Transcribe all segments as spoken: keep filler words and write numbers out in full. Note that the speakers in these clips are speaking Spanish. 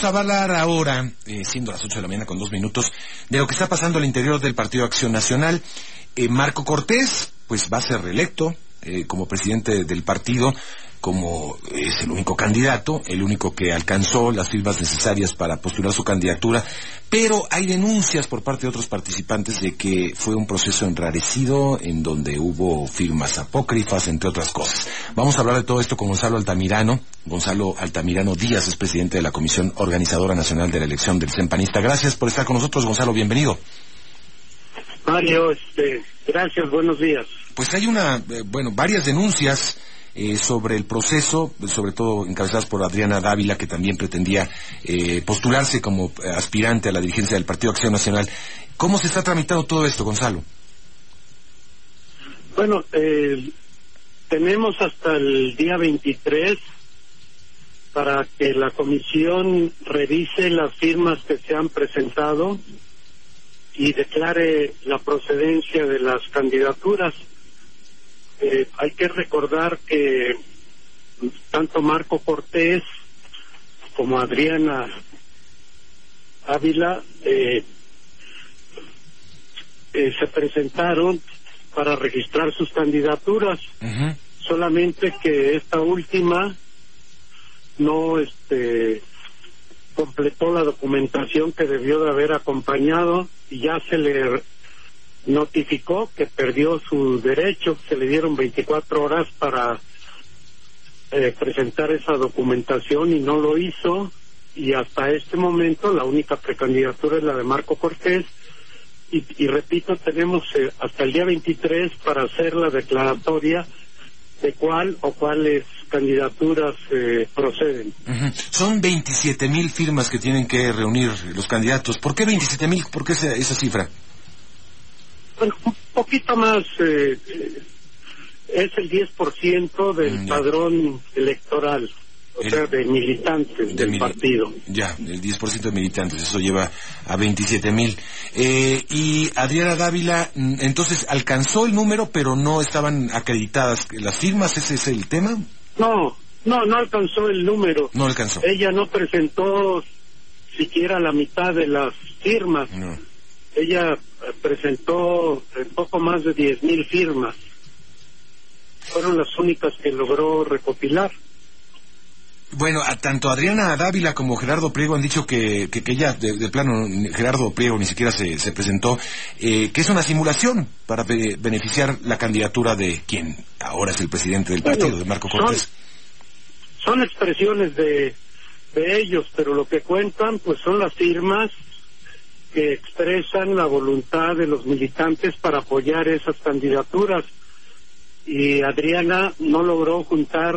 Vamos a hablar ahora, eh, siendo las ocho de la mañana con dos minutos, de lo que está pasando al interior del Partido Acción Nacional. Eh, Marco Cortés, pues va a ser reelecto eh, como presidente del partido, como es el único candidato, el único que alcanzó las firmas necesarias para postular su candidatura, pero hay denuncias por parte de otros participantes de que fue un proceso enrarecido, en donde hubo firmas apócrifas, entre otras cosas. Vamos a hablar de todo esto con Gonzalo Altamirano. Gonzalo Altamirano Díaz es presidente de la Comisión Organizadora Nacional de la Elección del C E N Panista. Gracias por estar con nosotros, Gonzalo, bienvenido. Mario, este, gracias, buenos días. Pues hay una, eh, bueno, varias denuncias Eh, sobre el proceso, sobre todo encabezadas por Adriana Dávila, que también pretendía eh, postularse como aspirante a la dirigencia del Partido Acción Nacional. ¿Cómo se está tramitando todo esto, Gonzalo? Bueno, eh, tenemos hasta el día veintitrés para que la comisión revise las firmas que se han presentado y declare la procedencia de las candidaturas. Eh, hay que recordar que tanto Marco Cortés como Adriana Ávila eh, eh, se presentaron para registrar sus candidaturas. Uh-huh. Solamente que esta última no este completó la documentación que debió de haber acompañado y ya se le notificó que perdió su derecho. Se le dieron veinticuatro horas para eh, presentar esa documentación y no lo hizo, y hasta este momento la única precandidatura es la de Marco Cortés y, y repito, tenemos eh, hasta el día veintitrés para hacer la declaratoria de cuál o cuáles candidaturas eh, proceden. Uh-huh. Son veintisiete mil firmas que tienen que reunir los candidatos. ¿Por qué veintisiete mil? ¿Por qué esa, esa cifra? Bueno, un poquito más, eh, eh, es el diez por ciento del mm, padrón electoral, o el, sea, de militantes de del mil, partido. Ya, el diez por ciento de militantes, eso lleva a veintisiete mil. Eh, y Adriana Dávila, entonces, alcanzó el número, pero no estaban acreditadas las firmas, ¿ese es el tema? No, no, no alcanzó el número. No alcanzó. Ella no presentó siquiera la mitad de las firmas. No. Ella presentó un poco más de diez mil firmas. Fueron las únicas que logró recopilar. Bueno, a tanto Adriana Dávila como Gerardo Priego han dicho que que, que ya, de, de plano, Gerardo Priego ni siquiera se, se presentó, eh, que es una simulación para be beneficiar la candidatura de quien ahora es el presidente del partido, bueno, de Marco Cortés. Son, son expresiones de, de ellos, pero lo que cuentan pues son las firmas que expresan la voluntad de los militantes para apoyar esas candidaturas, y Adriana no logró juntar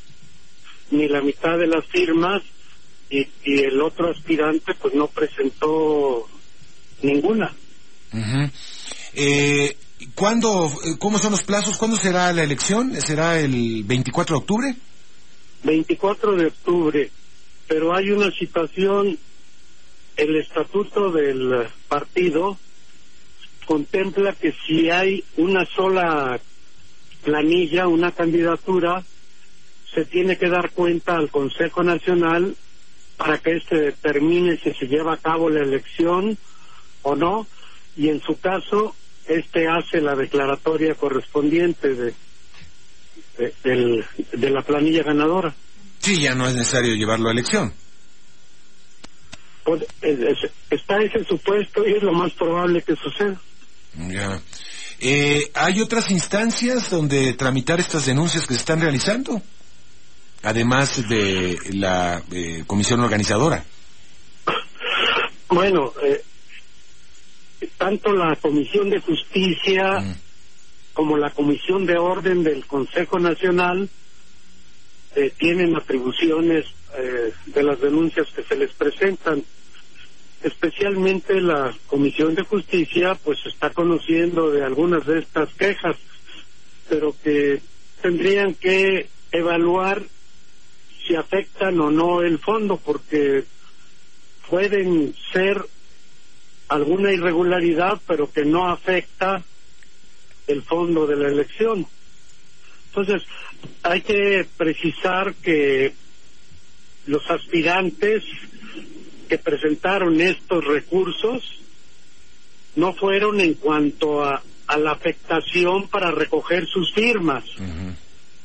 ni la mitad de las firmas y, y el otro aspirante pues no presentó ninguna. Uh-huh. eh, ¿cuándo, cómo son los plazos? ¿Cuándo será la elección? ¿Será el veinticuatro de octubre? veinticuatro de octubre, pero hay una situación. El estatuto del partido contempla que si hay una sola planilla, una candidatura, se tiene que dar cuenta al Consejo Nacional para que éste determine si se lleva a cabo la elección o no, y en su caso, este hace la declaratoria correspondiente de, de, del, de la planilla ganadora. Sí, ya no es necesario llevarlo a elección. Pues, es, es, está ese supuesto y es lo más probable que suceda. Ya. Eh, ¿Hay otras instancias donde tramitar estas denuncias que se están realizando? Además de la eh, comisión organizadora. Bueno, eh, tanto la Comisión de Justicia mm. como la Comisión de Orden del Consejo Nacional eh, tienen atribuciones eh, de las denuncias que se les presentan. Especialmente la Comisión de Justicia pues está conociendo de algunas de estas quejas, pero que tendrían que evaluar si afectan o no el fondo, porque pueden ser alguna irregularidad pero que no afecta el fondo de la elección. Entonces hay que precisar que los aspirantes que presentaron estos recursos no fueron en cuanto a, a la afectación para recoger sus firmas, uh-huh.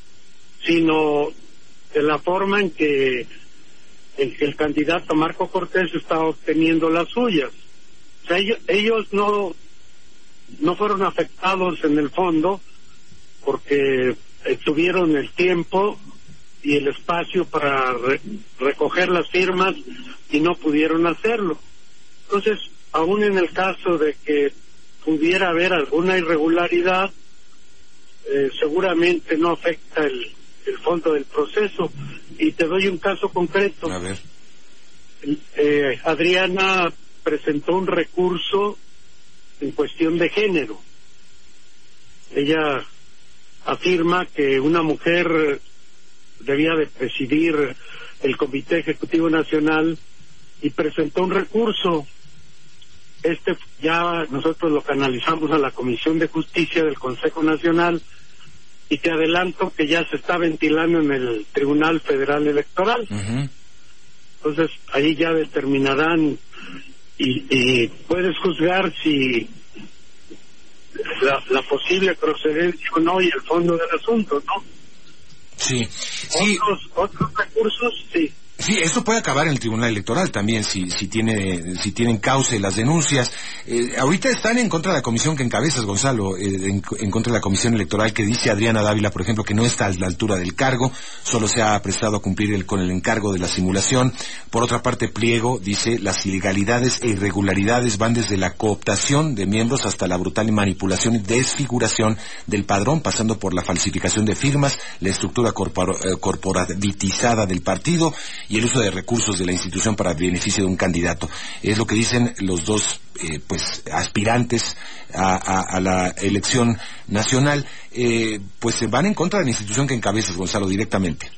sino de la forma en que el, el candidato Marco Cortés estaba obteniendo las suyas. O sea, ellos, ellos no, no fueron afectados en el fondo porque eh, tuvieron el tiempo y el espacio para re, recoger las firmas y no pudieron hacerlo. Entonces, aún en el caso de que pudiera haber alguna irregularidad, eh, seguramente no afecta el, el fondo del proceso. Y te doy un caso concreto. A ver. Eh, Adriana presentó un recurso en cuestión de género. Ella afirma que una mujer debía de presidir el Comité Ejecutivo Nacional y presentó un recurso. Este ya nosotros lo canalizamos a la Comisión de Justicia del Consejo Nacional y te adelanto que ya se está ventilando en el Tribunal Federal Electoral. Uh-huh. Entonces ahí ya determinarán y, y puedes juzgar si la, la posible procedencia o no y el fondo del asunto, ¿no? Sí. sí. Otros, otros recursos, sí. Sí, eso puede acabar en el Tribunal Electoral también, si si tiene si tienen cauce las denuncias. Eh, ahorita están en contra de la comisión que encabezas, Gonzalo, eh, en, en contra de la comisión electoral que dice Adriana Dávila, por ejemplo, que no está a la altura del cargo, solo se ha prestado a cumplir el, con el encargo de la simulación. Por otra parte, Pliego dice las ilegalidades e irregularidades van desde la cooptación de miembros hasta la brutal manipulación y desfiguración del padrón, pasando por la falsificación de firmas, la estructura corpor, eh, corporatizada del partido y el uso de recursos de la institución para beneficio de un candidato. Es lo que dicen los dos eh, pues aspirantes a, a, a la elección nacional. Eh, pues van en contra de la institución que encabezas, Gonzalo, directamente.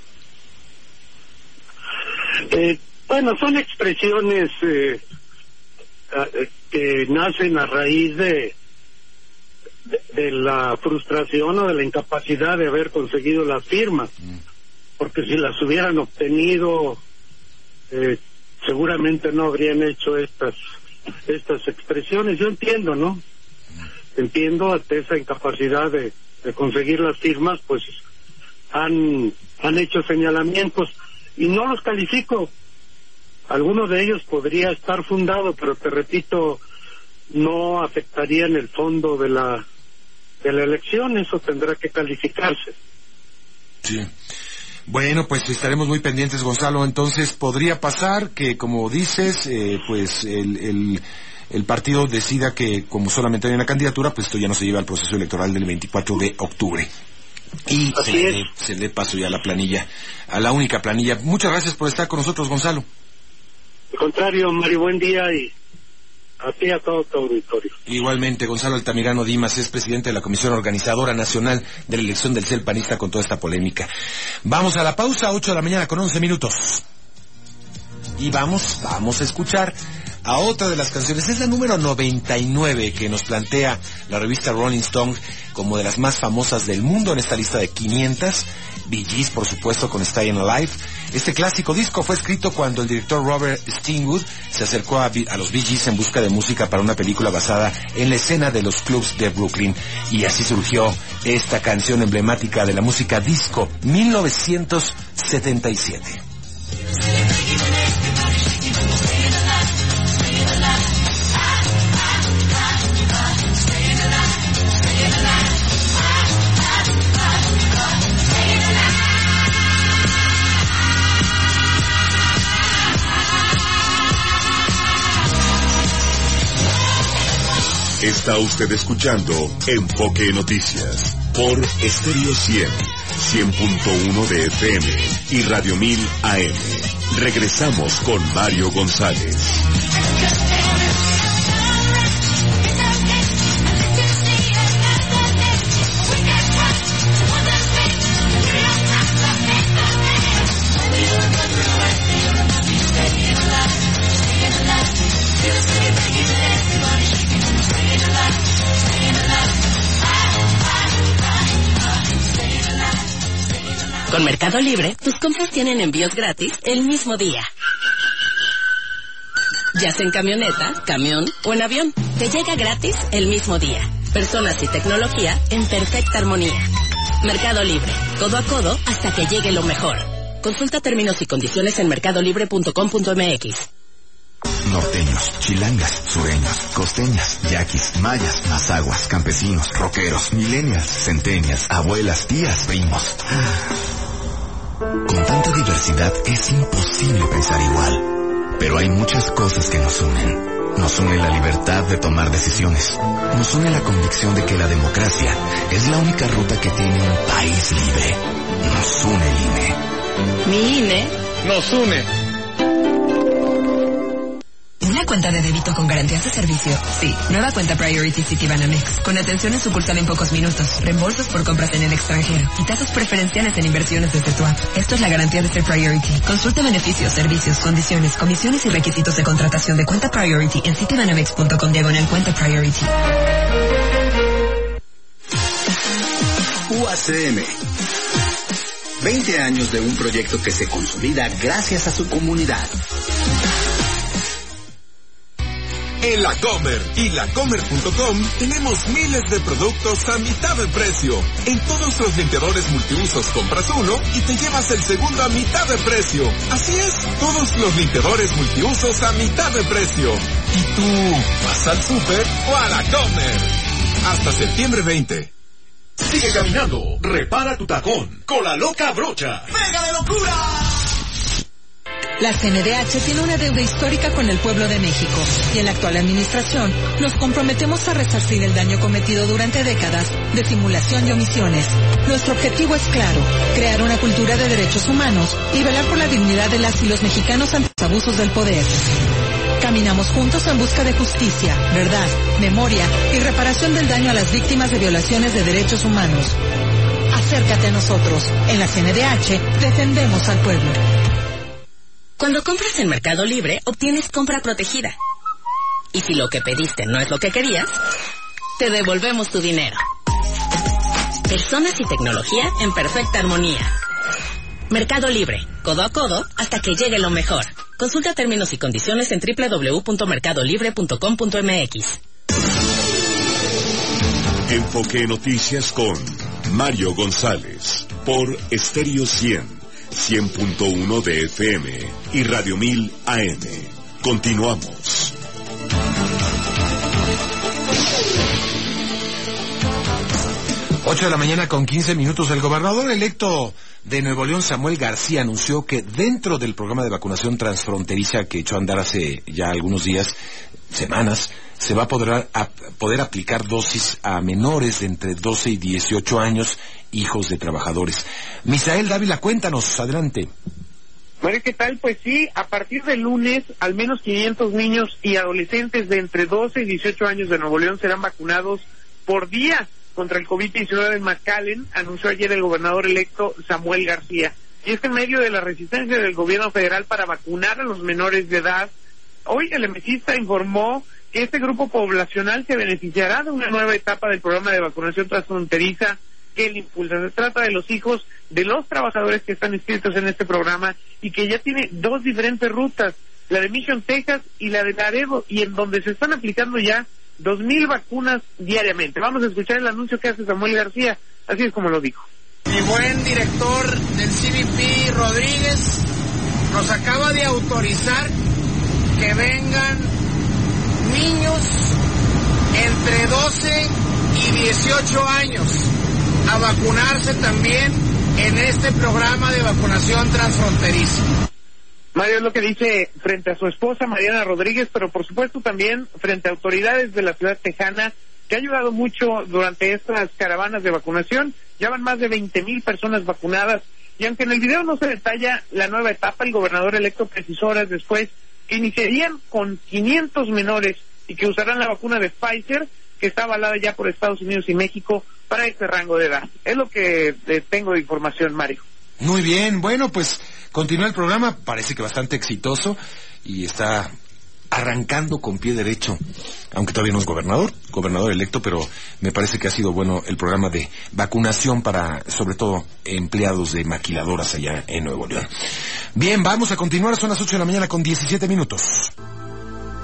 Eh, bueno, son expresiones eh, que nacen a raíz de, de de la frustración o de la incapacidad de haber conseguido las firmas. Mm. Porque si las hubieran obtenido, eh, seguramente no habrían hecho estas estas expresiones. Yo entiendo, ¿no? Entiendo ante esa incapacidad de, de conseguir las firmas, pues han han hecho señalamientos y no los califico. Algunos de ellos podría estar fundado, pero te repito, no afectaría en el fondo de la de la elección. Eso tendrá que calificarse. Sí. Bueno, pues estaremos muy pendientes, Gonzalo. Entonces, podría pasar que, como dices, eh, pues el, el, el partido decida que, como solamente hay una candidatura, pues esto ya no se lleva al proceso electoral del veinticuatro de octubre. Y se le, dé, se le dé paso ya a la planilla, a la única planilla. Muchas gracias por estar con nosotros, Gonzalo. Al contrario, Mario, buen día y a ti, a todo tu auditorio. Igualmente, Gonzalo Altamirano Dimas es presidente de la Comisión Organizadora Nacional de la Elección del C E L panista con toda esta polémica. Vamos a la pausa, ocho de la mañana con once minutos. Y vamos, vamos a escuchar a otra de las canciones. Es la número noventa y nueve que nos plantea la revista Rolling Stone como de las más famosas del mundo en esta lista de quinientas. Bee Gees, por supuesto, con Staying Alive. Este clásico disco fue escrito cuando el director Robert Stingwood se acercó a, a los Bee Gees en busca de música para una película basada en la escena de los clubs de Brooklyn. Y así surgió esta canción emblemática de la música disco, mil novecientos setenta y siete. Está usted escuchando Enfoque Noticias por Estéreo cien, cien punto uno de F M y Radio mil A M. Regresamos con Mario González. Con Mercado Libre, tus compras tienen envíos gratis el mismo día. ya sea en camioneta, camión o en avión. Te llega gratis el mismo día. Personas y tecnología en perfecta armonía. Mercado Libre, codo a codo hasta que llegue lo mejor. Consulta términos y condiciones en mercado libre punto com punto m x. Norteños, chilangas, sureños, costeñas, yaquis, mayas, mazaguas, campesinos, rockeros, millennials, centenias, abuelas, tías, primos. Con tanta diversidad es imposible pensar igual. Pero hay muchas cosas que nos unen. Nos une la libertad de tomar decisiones. Nos une la convicción de que la democracia es la única ruta que tiene un país libre. Nos une el I N E. Mi I N E nos une. ¿Una cuenta de débito con garantías de servicio? Sí. Nueva cuenta Priority Citibanamex. Con atención en sucursal en pocos minutos. Reembolsos por compras en el extranjero. Y tasas preferenciales en inversiones desde tu app. Esto es la garantía de ser Priority. Consulta beneficios, servicios, condiciones, comisiones y requisitos de contratación de cuenta Priority en citibanamex punto com diagonal cuenta Priority. U A C M. veinte años de un proyecto que se consolida gracias a su comunidad. En La Comer y la comer punto com tenemos miles de productos a mitad de precio. En todos los limpiadores multiusos compras uno y te llevas el segundo a mitad de precio. Así es, todos los limpiadores multiusos a mitad de precio. ¿Y tú vas al súper o a La Comer? Hasta septiembre veinte. Sigue caminando, repara tu tacón con la loca brocha. ¡Mega de locura! La C N D H tiene una deuda histórica con el pueblo de México y en la actual administración nos comprometemos a resarcir el daño cometido durante décadas de simulación y omisiones. Nuestro objetivo es claro, crear una cultura de derechos humanos y velar por la dignidad de las y los mexicanos ante los abusos del poder. Caminamos juntos en busca de justicia, verdad, memoria y reparación del daño a las víctimas de violaciones de derechos humanos. Acércate a nosotros. En la C N D H defendemos al pueblo. Cuando compras en Mercado Libre, obtienes compra protegida. Y si lo que pediste no es lo que querías, te devolvemos tu dinero. Personas y tecnología en perfecta armonía. Mercado Libre, codo a codo, hasta que llegue lo mejor. Consulta términos y condiciones en doble u doble u doble u punto mercado libre punto com punto m x. Enfoque Noticias con Mario González por Estéreo cien. cien punto uno de F M y Radio mil A M. Continuamos. Ocho de la mañana con quince minutos. El gobernador electo de Nuevo León, Samuel García, anunció que dentro del programa de vacunación transfronteriza que echó a andar hace ya algunos días, semanas, se va a poder, a poder aplicar dosis a menores de entre doce y dieciocho años, hijos de trabajadores. Misael Dávila, cuéntanos, adelante. Bueno, ¿qué tal? Pues sí, a partir del lunes, al menos quinientos niños y adolescentes de entre doce y dieciocho años de Nuevo León serán vacunados por día contra el COVID diecinueve en McAllen, anunció ayer el gobernador electo Samuel García. Y es que en medio de la resistencia del gobierno federal para vacunar a los menores de edad, hoy el emesista informó que este grupo poblacional se beneficiará de una nueva etapa del programa de vacunación transfronteriza que él impulsa. Se trata de los hijos de los trabajadores que están inscritos en este programa y que ya tiene dos diferentes rutas, la de Mission, Texas y la de Laredo, y en donde se están aplicando ya dos mil vacunas diariamente. Vamos a escuchar el anuncio que hace Samuel García, así es como lo dijo. Mi buen director del C B P, Rodríguez, nos acaba de autorizar que vengan niños entre doce y dieciocho años a vacunarse también en este programa de vacunación transfronteriza. Mario, es lo que dice frente a su esposa Mariana Rodríguez, pero por supuesto también frente a autoridades de la ciudad tejana que ha ayudado mucho durante estas caravanas de vacunación. Ya van más de veinte mil personas vacunadas y aunque en el video no se detalla la nueva etapa, el gobernador electo precisó horas después que iniciarían con quinientos menores y que usarán la vacuna de Pfizer, que está avalada ya por Estados Unidos y México para este rango de edad. Es lo que eh, tengo de información, Mario. Muy bien, bueno, pues continúa el programa, parece que bastante exitoso y está arrancando con pie derecho, aunque todavía no es gobernador, gobernador electo, pero me parece que ha sido bueno el programa de vacunación para, sobre todo, empleados de maquiladoras allá en Nuevo León. Bien, vamos a continuar, son las ocho de la mañana con diecisiete minutos.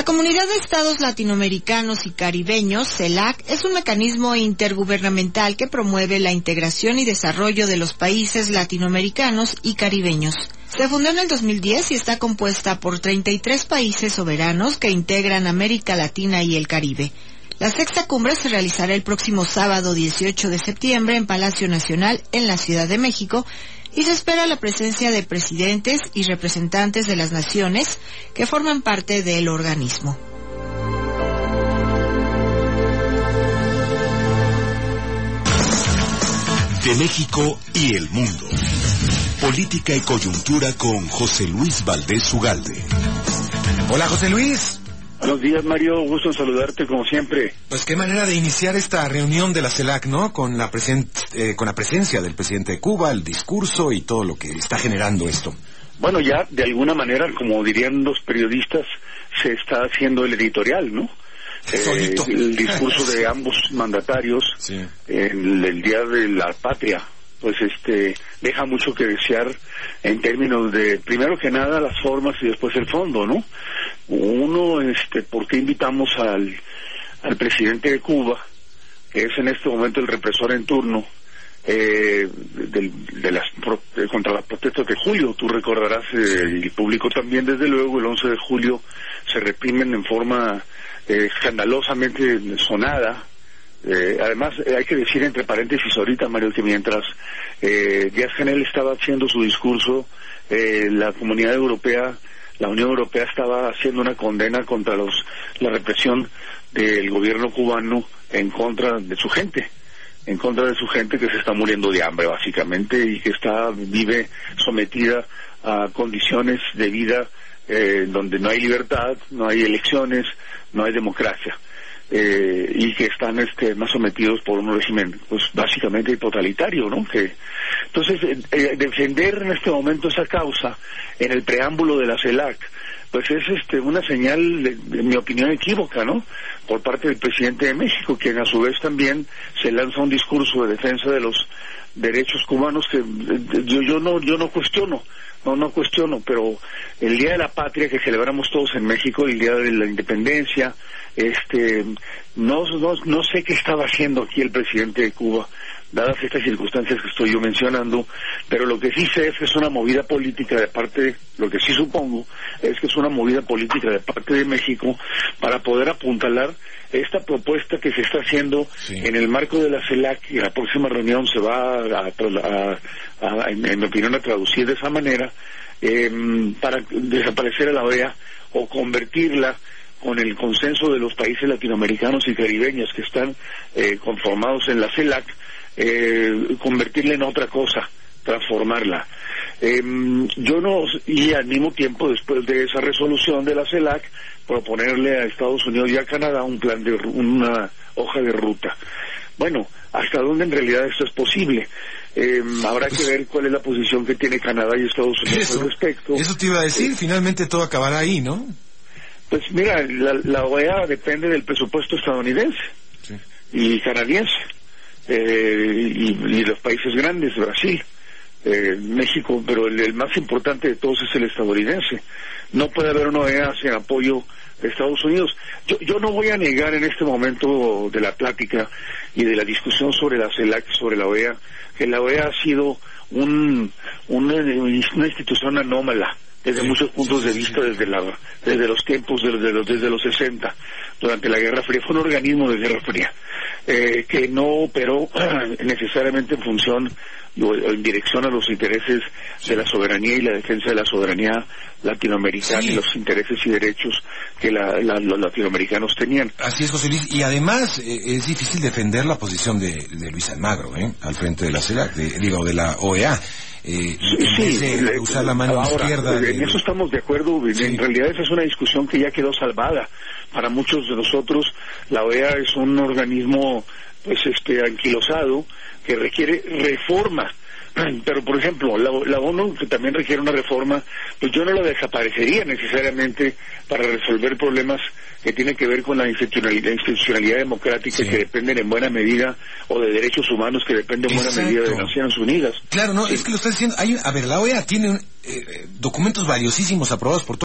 Comunidad de Estados Latinoamericanos y Caribeños, CELAC, es un mecanismo intergubernamental que promueve la integración y desarrollo de los países latinoamericanos y caribeños. Se fundó en el dos mil diez y está compuesta por treinta y tres países soberanos que integran América Latina y el Caribe. La sexta cumbre se realizará el próximo sábado dieciocho de septiembre en Palacio Nacional en la Ciudad de México, y se espera la presencia de presidentes y representantes de las naciones que forman parte del organismo. De México y el mundo. Política y coyuntura con José Luis Valdés Ugalde. Hola, José Luis. Buenos días, Mario, gusto en saludarte como siempre. Pues qué manera de iniciar esta reunión de la CELAC, ¿no? Con la, presen eh, con la presencia del presidente de Cuba, el discurso y todo lo que está generando esto. Bueno, ya de alguna manera, como dirían los periodistas, se está haciendo el editorial, ¿no? Eh, el discurso de ambos mandatarios sí. en el Día de la Patria, pues este deja mucho que desear en términos de, primero que nada, las formas y después el fondo, ¿no? Uno, este, ¿por qué invitamos al, al presidente de Cuba, que es en este momento el represor en turno, eh, de, de las, pro, de, contra las protestas de julio? Tú recordarás, eh, el público también, desde luego, el once de julio se reprimen en forma eh, escandalosamente sonada. Eh, además, eh, hay que decir entre paréntesis ahorita, Mario, que mientras eh, Díaz-Canel estaba haciendo su discurso, eh, la Comunidad Europea, la Unión Europea estaba haciendo una condena contra los la represión del gobierno cubano en contra de su gente, en contra de su gente que se está muriendo de hambre, básicamente, y que está vive sometida a condiciones de vida eh, donde no hay libertad, no hay elecciones, no hay democracia. Eh, y que están este, más sometidos por un régimen pues básicamente totalitario, ¿no? Que entonces eh, eh, defender en este momento esa causa en el preámbulo de la CELAC pues es este una señal de, de mi opinión equívoca, ¿no? Por parte del presidente de México, quien a su vez también se lanza un discurso de defensa de los derechos cubanos que eh, yo yo no yo no cuestiono. No, no cuestiono, pero el Día de la Patria que celebramos todos en México, el Día de la Independencia, este, no, no, no sé qué estaba haciendo aquí el presidente de Cuba, dadas estas circunstancias que estoy yo mencionando, pero lo que sí sé es que es una movida política de parte, lo que sí supongo, es que es una movida política de parte de México para poder apuntalar esta propuesta que se está haciendo sí. en el marco de la CELAC, y la próxima reunión se va a, a, a, a en, en mi opinión, a traducir de esa manera, eh, para desaparecer a la O E A o convertirla con el consenso de los países latinoamericanos y caribeños que están eh, conformados en la CELAC, eh, convertirla en otra cosa, transformarla. Eh, yo no, y al mismo tiempo, después de esa resolución de la CELAC, proponerle a Estados Unidos y a Canadá un plan de una hoja de ruta. Bueno, ¿hasta dónde en realidad esto es posible? Eh, habrá que ver cuál es la posición que tiene Canadá y Estados Unidos eso, al respecto. Eso te iba a decir, eh, finalmente todo acabará ahí, ¿no? Pues mira, la, la O E A depende del presupuesto estadounidense sí. y canadiense, eh, y, y los países grandes, Brasil, eh, México, pero el, el más importante de todos es el estadounidense. No puede haber una O E A sin apoyo de Estados Unidos. Yo, yo no voy a negar en este momento de la plática y de la discusión sobre la CELAC, sobre la O E A, que la O E A ha sido un, una, una institución anómala desde sí, muchos puntos sí, de vista, sí. desde la desde los tiempos de, de los, desde los sesenta, durante la Guerra Fría. Fue un organismo de Guerra Fría eh, que no operó necesariamente en función o en dirección a los intereses de la soberanía y la defensa de la soberanía latinoamericana sí. y los intereses y derechos que la, la, los latinoamericanos tenían. Así es, José Luis, y además eh, es difícil defender la posición de, de Luis Almagro, ¿eh? al frente de la CELAC, de, digo, de la O E A. Eh, sí, en vez de usar la mano ahora, izquierda. En de... eso estamos de acuerdo. Sí. En realidad esa es una discusión que ya quedó salvada. Para muchos de nosotros, la O E A es un organismo, pues, este, anquilosado que requiere reforma. Pero, por ejemplo, la, la ONU, que también requiere una reforma, pues yo no la desaparecería necesariamente para resolver problemas que tienen que ver con la institucionalidad, institucionalidad democrática, sí. que dependen en buena medida, o de derechos humanos que dependen en buena Exacto. medida de Naciones Unidas. Claro, no, sí. es que lo está diciendo. Hay, a ver, la O E A tiene eh, documentos valiosísimos aprobados por